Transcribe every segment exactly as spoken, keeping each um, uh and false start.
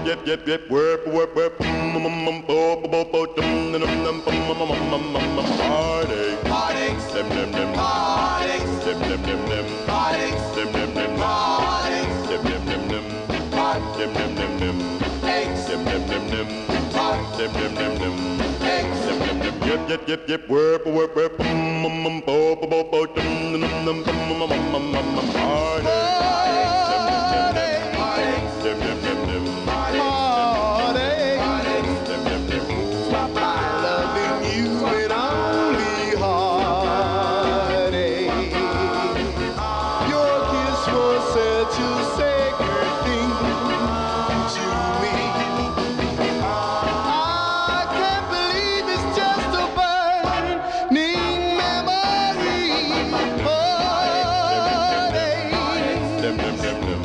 yep, yep, yep, whip, whip, whip, mm, mm, mm, bo, bo, bo, bo, dum, dum, dum, dum, mm, mm, mm, mm, mm, heartache, Heartaches, dim, dim, dim, heartaches, dim, dim, dim, dim, heartaches, dim, dim, dim, heartaches, dim, dim, dim, dim, dim, dim, dim, dim, heartaches, dim, dim, dim, dim, heartaches, dim, dim, dim, dim, dim, dim, dim, yep, yep, yep, yep, whip, whip, whip, mm, mm, mm, bo, bo, bo, bo, dum, dum, dum, dum, mm, mm, mm, mm, mm, heartache, dim, dim, dim, dim, heartaches, dim, dim, dim, dim, heartaches, heartaches. dim, dim, dim, Loving you and only heartache. Your kiss was such a sacred thing to me. I can't believe it's just a burning memory. Heartache, dim, dim, dim, dim.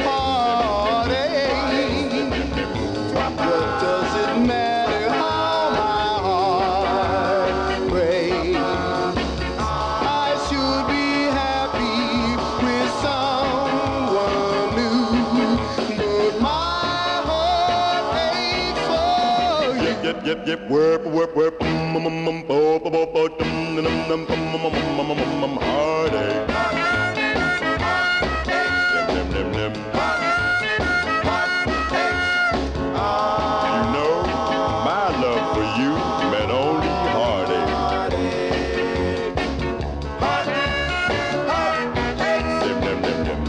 heartache. What does it matter how my heart breaks? I should be happy with someone new, but my heart aches for you. Yep, yep, yep, yep, whip, whip, whip, mm, mm, mm, bo, bo, bo, bo, dum, dum, dum, dum, mm, mm, mm, mm, mm, heartache. Dim, dim, dim, dim. You know, my love for you meant only heartache. Dim, dim, dim, dim.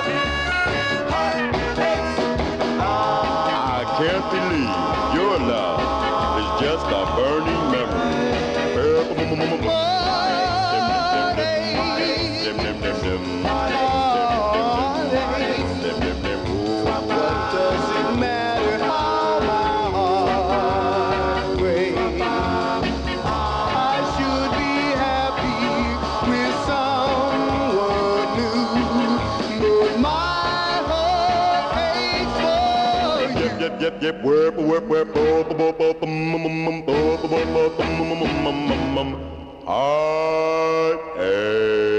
I can't believe your love is just a burning memory. Dim, dim, dim, dim. Dim, dim, dim, dim. Dim, dim, dim. What does it matter how my heart breaks? I should be happy with someone new, but my heart aches for you. Yep, yep, yep, yep, whip, whip, whip, bo, bo, bo, bo, bum, bum, bum, bo, bo, bo, bo, bum, bum, bum, bum, bum, bum, heartache.